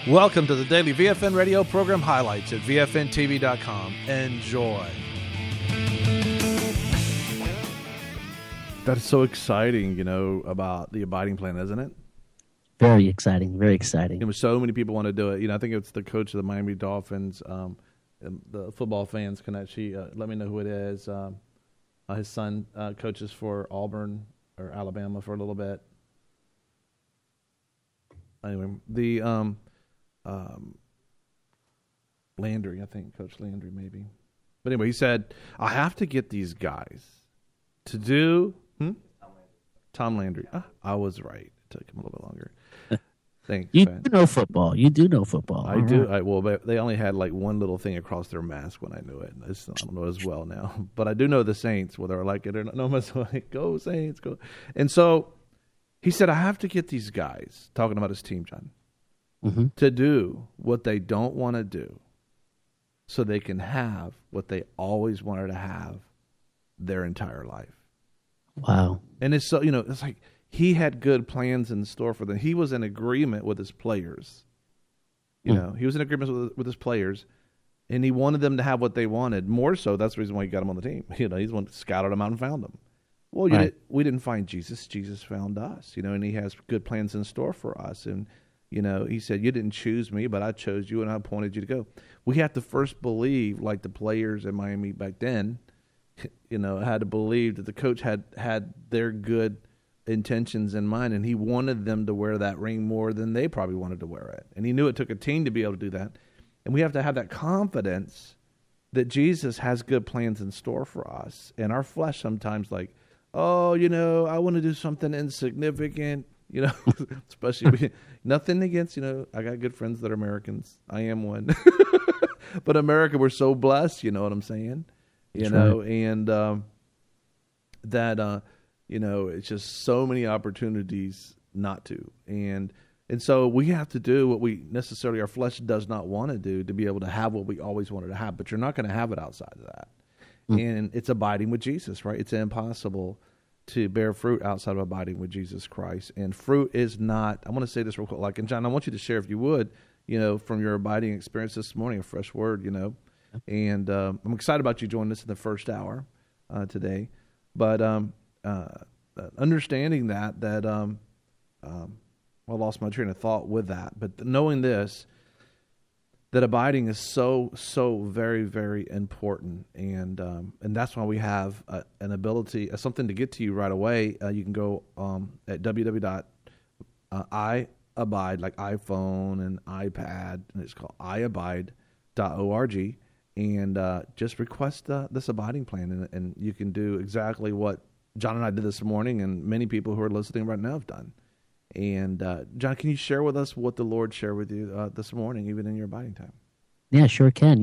Welcome to the daily VFN radio program highlights at VFNTV.com. Enjoy. That's so exciting, about the abiding plan, isn't it? Very exciting, very exciting. So many people want to do it. I think it's the coach of the Miami Dolphins. The football fans can actually let me know who it is. His son coaches for Auburn or Alabama for a little bit. Anyway, the Landry, I think, Coach Landry maybe. But anyway, he said, I have to get these guys to do... Tom Landry. I was right. It took him a little bit longer. Thanks. You do know football. I do. Right. They only had like one little thing across their mask when I knew it. I don't know as well now. But I do know the Saints, whether I like it or not. No, I'm like, go Saints, go. And so he said, I have to get these guys, talking about his team, John, to do what they don't want to do so they can have what they always wanted to have their entire life. Wow. And it's so, it's like he had good plans in store for them. He was in agreement with his players. He was in agreement with his players, and he wanted them to have what they wanted. More so, that's the reason why he got them on the team. He's the one that scouted them out and found them. Well, we didn't find Jesus. Jesus found us, and he has good plans in store for us. And, he said, you didn't choose me, but I chose you and I appointed you to go. We have to first believe, like the players in Miami back then, had to believe that the coach had their good intentions in mind, and he wanted them to wear that ring more than they probably wanted to wear it. And he knew it took a team to be able to do that. And we have to have that confidence that Jesus has good plans in store for us. And our flesh sometimes like, I want to do something insignificant, especially nothing against, I got good friends that are Americans. I am one. But America, we're so blessed, you know what I'm saying? And it's just so many opportunities not to. And so we have to do what our flesh does not want to do to be able to have what we always wanted to have. But you're not going to have it outside of that. And it's abiding with Jesus, right? It's impossible to bear fruit outside of abiding with Jesus Christ. And fruit is not, I want to say this real quick, and John, I want you to share, if you would, from your abiding experience this morning, a fresh word, And I'm excited about you joining us in the first hour today. But understanding that I lost my train of thought with that. But knowing this, that abiding is so, so very, very important. And that's why we have an ability, something to get to you right away. You can go at www.iabide, like iPhone and iPad, and it's called iabide.org. And just request this abiding plan, and you can do exactly what John and I did this morning, and many people who are listening right now have done. And John, can you share with us what the Lord shared with you this morning, even in your abiding time? Yeah, sure can.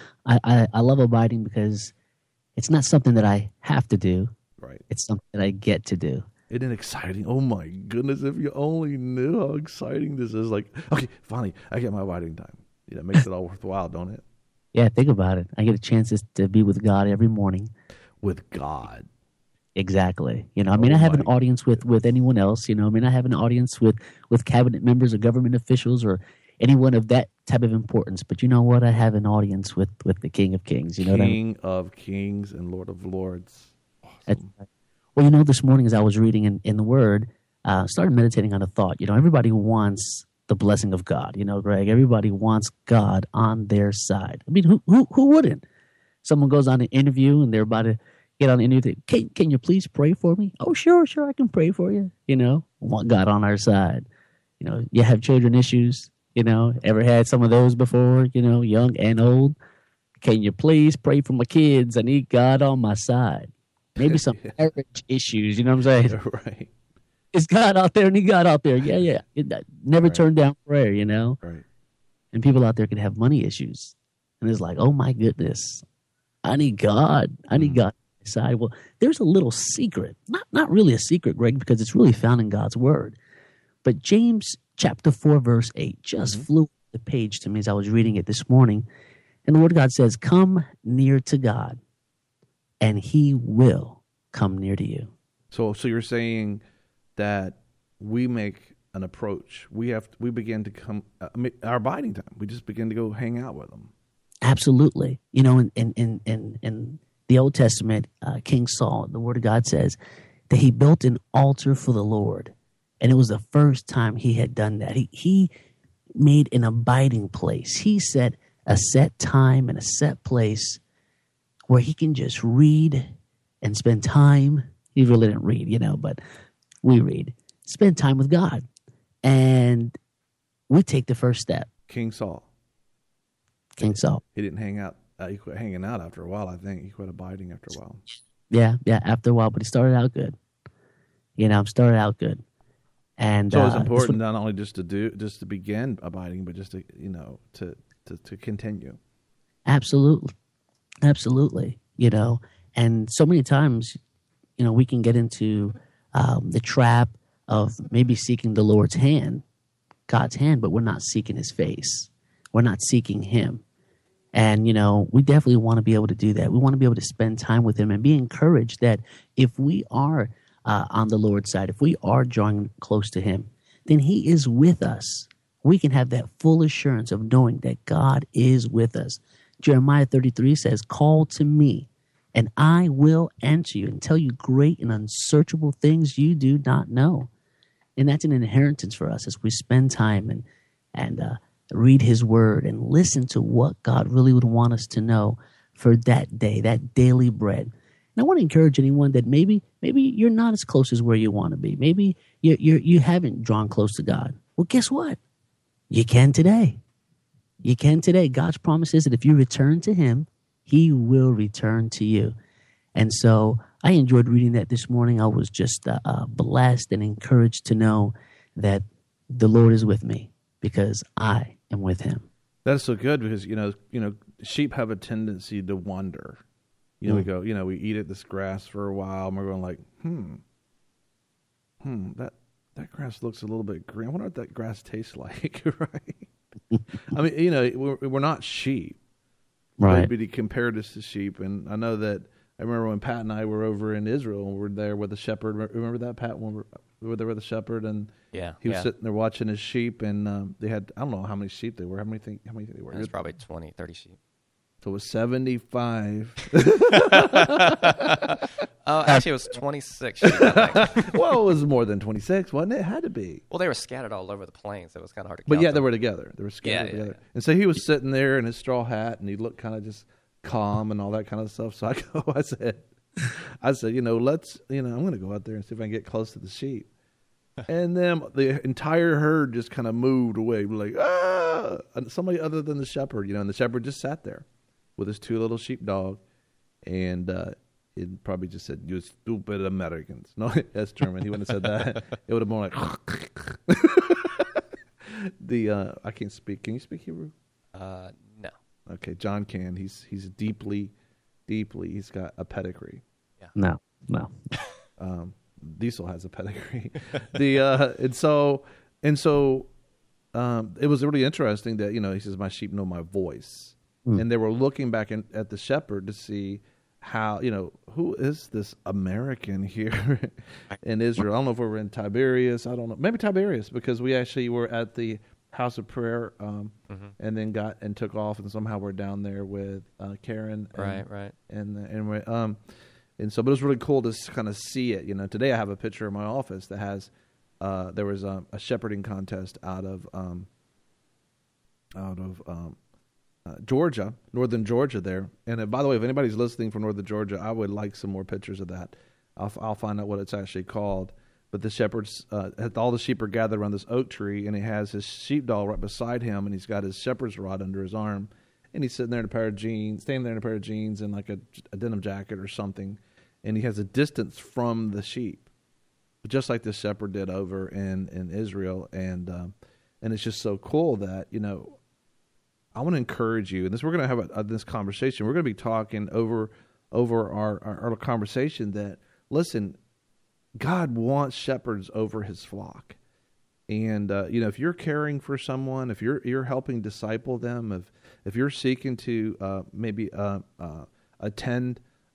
I love abiding because it's not something that I have to do. Right. It's something that I get to do. Isn't it exciting? Oh, my goodness, if you only knew how exciting this is. Like, okay, finally, I get my abiding time. It makes it all worthwhile, don't it? Yeah, think about it. I get a chance to be with God every morning. With God. Exactly. I have an audience with anyone else. I have an audience with cabinet members or government officials or anyone of that type of importance. But you know what? I have an audience with the King of Kings. King of Kings and Lord of Lords. Awesome. Well, this morning as I was reading in the Word, started meditating on a thought. Everybody wants the blessing of God. Greg, everybody wants God on their side. I mean, who wouldn't? Someone goes on an interview and they're about to get on the interview. Can you please pray for me? Oh, sure, I can pray for you. Want God on our side. You have children issues. Ever had some of those before? Young and old. Can you please pray for my kids? I need God on my side. Maybe some marriage issues. You know what I'm saying? Right. Is God out there? Need God out there? Yeah. Never turn down prayer, Right. And people out there can have money issues. And it's like, oh my goodness, I need God. I need God on my side. Well, there's a little secret. Not really a secret, Greg, because it's really found in God's Word. But James chapter 4, verse 8 just flew the page to me as I was reading it this morning. And the Word of God says, come near to God, and He will come near to you. So you're saying that we make an approach. We begin to come our abiding time. We just begin to go hang out with them. Absolutely. You know, in the Old Testament, King Saul, the Word of God says that he built an altar for the Lord. And it was the first time he had done that. He made an abiding place. He set a set time and a set place where he can just read and spend time. He really didn't read, you know, but we read. Spend time with God. And we take the first step. King Saul. King Saul. He didn't hang out. He quit hanging out after a while, I think. He quit abiding after a while. Yeah, after a while, but he started out good. You know, started out good. And so it's important not only just to begin abiding, but just to, you know, to continue. Absolutely. You know, and so many times, you know, we can get into the trap of maybe seeking the Lord's hand, God's hand, but we're not seeking his face. We're not seeking him. And, you know, we definitely want to be able to do that. We want to be able to spend time with him and be encouraged that if we are on the Lord's side, if we are drawing close to him, then he is with us. We can have that full assurance of knowing that God is with us. Jeremiah 33 says, "Call to me, and I will answer you and tell you great and unsearchable things you do not know." And that's an inheritance for us as we spend time and read his word and listen to what God really would want us to know for that day, that daily bread. And I want to encourage anyone that maybe you're not as close as where you want to be. Maybe you haven't drawn close to God. Well, guess what? You can today. You can today. God's promise is that if you return to him, he will return to you. And so I enjoyed reading that this morning. I was just blessed and encouraged to know that the Lord is with me because I am with him. That's so good because, you know, sheep have a tendency to wander. You know, we go, you know, we eat at this grass for a while and we're going like, that grass looks a little bit green. I wonder what that grass tastes like, right? I mean, you know, we're not sheep. Right. Everybody compared us to sheep. And I know that I remember when Pat and I were over in Israel and we were there with the shepherd. Remember that, Pat? When we were there with the shepherd and he was sitting there watching his sheep and they had, I don't know how many sheep they were. How many they were? It was probably 20, 30 sheep. So it was 75. Actually, it was 26 sheep. Well, it was more than 26, wasn't it? It had to be. Well, they were scattered all over the plains, so it was kind of hard to count. But yeah, them. they were together. They were scattered together. Yeah. And so he was sitting there in his straw hat, and he looked kind of just calm and all that kind of stuff. So I said, you know, I'm going to go out there and see if I can get close to the sheep. And then the entire herd just kind of moved away, like, ah! And somebody other than the shepherd, you know, and the shepherd just sat there with his two little sheepdog, and it probably just said, "You stupid Americans." No, that's German. He wouldn't have said that. It would have been like, I can't speak. Can you speak Hebrew? No. Okay, John can. He's deeply, he's got a pedigree. Yeah. No. Diesel has a pedigree. And so it was really interesting that, you know, he says, "My sheep know my voice." And they were looking back at the shepherd to see how, you know, who is this American here in Israel? I don't know if we were in Tiberias. I don't know. Maybe Tiberias, because we actually were at the house of prayer and then took off, and somehow we're down there with Karen. Right. And so, but it was really cool to kind of see it. You know, today I have a picture in my office that has, there was a shepherding contest out of Georgia, northern Georgia there. And by the way, if anybody's listening from northern Georgia, I would like some more pictures of that. I'll find out what it's actually called. But the shepherds, all the sheep are gathered around this oak tree, and he has his sheepdog right beside him, and he's got his shepherd's rod under his arm, and he's sitting there in a pair of jeans, standing there in a pair of jeans and like a denim jacket or something, and he has a distance from the sheep, just like the shepherd did over in Israel, and it's just so cool that, you know, I want to encourage you, and we're going to have this conversation. We're going to be talking over our conversation that, listen, God wants shepherds over his flock. And, you know, if you're caring for someone, if you're helping disciple them, if you're seeking to maybe attend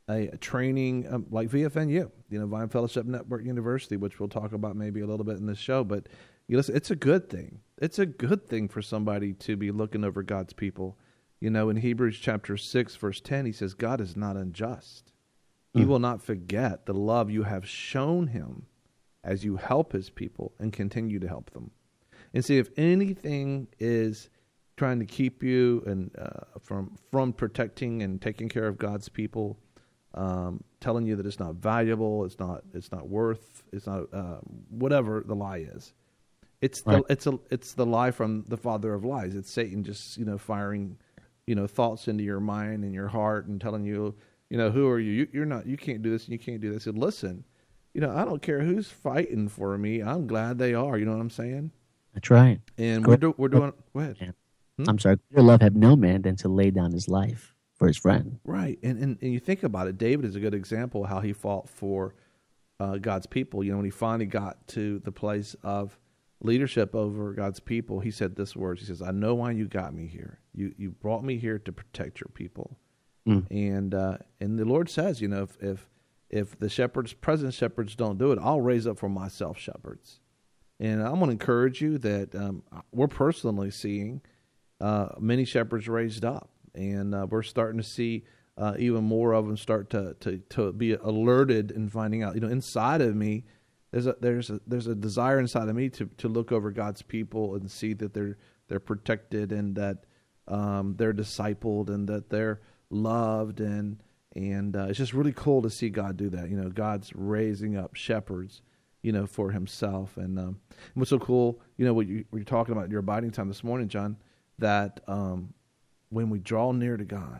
a training like VFNU, Vine Fellowship Network University, which we'll talk about maybe a little bit in this show. But listen, it's a good thing. It's a good thing for somebody to be looking over God's people. In Hebrews chapter 6, verse 10, he says, God is not unjust. He will not forget the love you have shown him as you help his people and continue to help them. And see, if anything is trying to keep you and from protecting and taking care of God's people, telling you that it's not valuable, it's not worth, it's not whatever the lie is. It's right. It's the lie from the father of lies. It's Satan just firing thoughts into your mind and your heart and telling you, who are you? You can't do this and you can't do this. And listen, I don't care who's fighting for me. I'm glad they are. You know what I'm saying? That's right. And we're doing. Go ahead. I'm sorry. Your love have no man than to lay down his life for his friend. Right. And you think about it. David is a good example of how he fought for God's people. When he finally got to the place of leadership over God's people, he said this words. He says, I know why you got me here. You brought me here to protect your people. And the Lord says, if the present shepherds don't do it, I'll raise up for myself shepherds. And I'm going to encourage you that we're personally seeing many shepherds raised up, and we're starting to see even more of them start to be alerted and finding out. Inside of me, there's a desire inside of me to look over God's people and see that they're protected and that they're discipled and that they're loved, and it's just really cool to see God do that. God's raising up shepherds, for himself. And what's so cool, what you're talking about in your abiding time this morning, John, that when we draw near to God,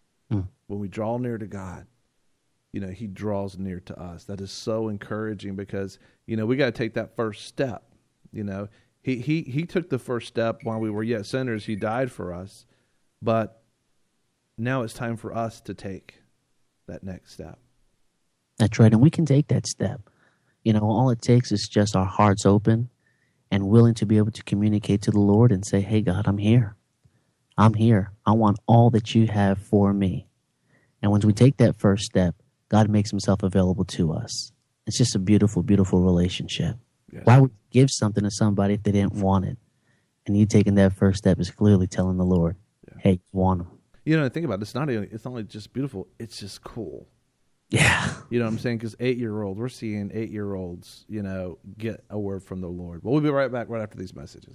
he draws near to us. That is so encouraging because, we got to take that first step. He took the first step while we were yet sinners. He died for us, but now it's time for us to take that next step. That's right. And we can take that step. All it takes is just our hearts open and willing to be able to communicate to the Lord and say, hey, God, I'm here. I'm here. I want all that you have for me. And once we take that first step, God makes himself available to us. It's just a beautiful, beautiful relationship. Yes. Why would you give something to somebody if they didn't want it? And you taking that first step is clearly telling the Lord, hey, you want them. Think about it. It's not only just beautiful, it's just cool. Yeah. You know what I'm saying? Because 8-year-olds, we're seeing 8-year-olds, get a word from the Lord. Well, we'll be right back right after these messages.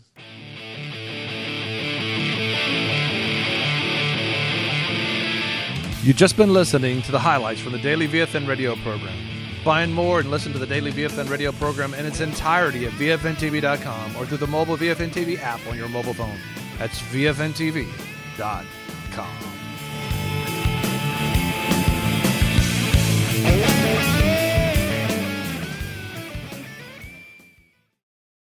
You've just been listening to the highlights from the Daily VFN radio program. Find more and listen to the Daily VFN radio program in its entirety at VFNTV.com or through the mobile VFN TV app on your mobile phone. That's VFNTV.com.